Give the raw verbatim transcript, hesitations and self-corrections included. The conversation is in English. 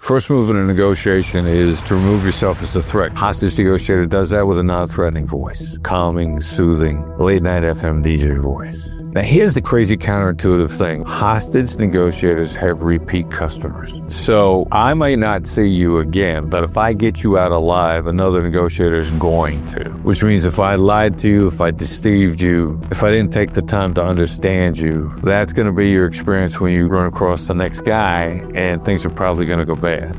First move in a negotiation is to remove yourself as a threat. Hostage negotiator does that with a non-threatening voice. Calming, soothing, late-night F M D J voice. Now here's the crazy counterintuitive thing. Hostage negotiators have repeat customers. So I may not see you again, but if I get you out alive, another negotiator is going to. Which means if I lied to you, if I deceived you, if I didn't take the time to understand you, that's going to be your experience when you run across the next guy, and things are probably going to go bad.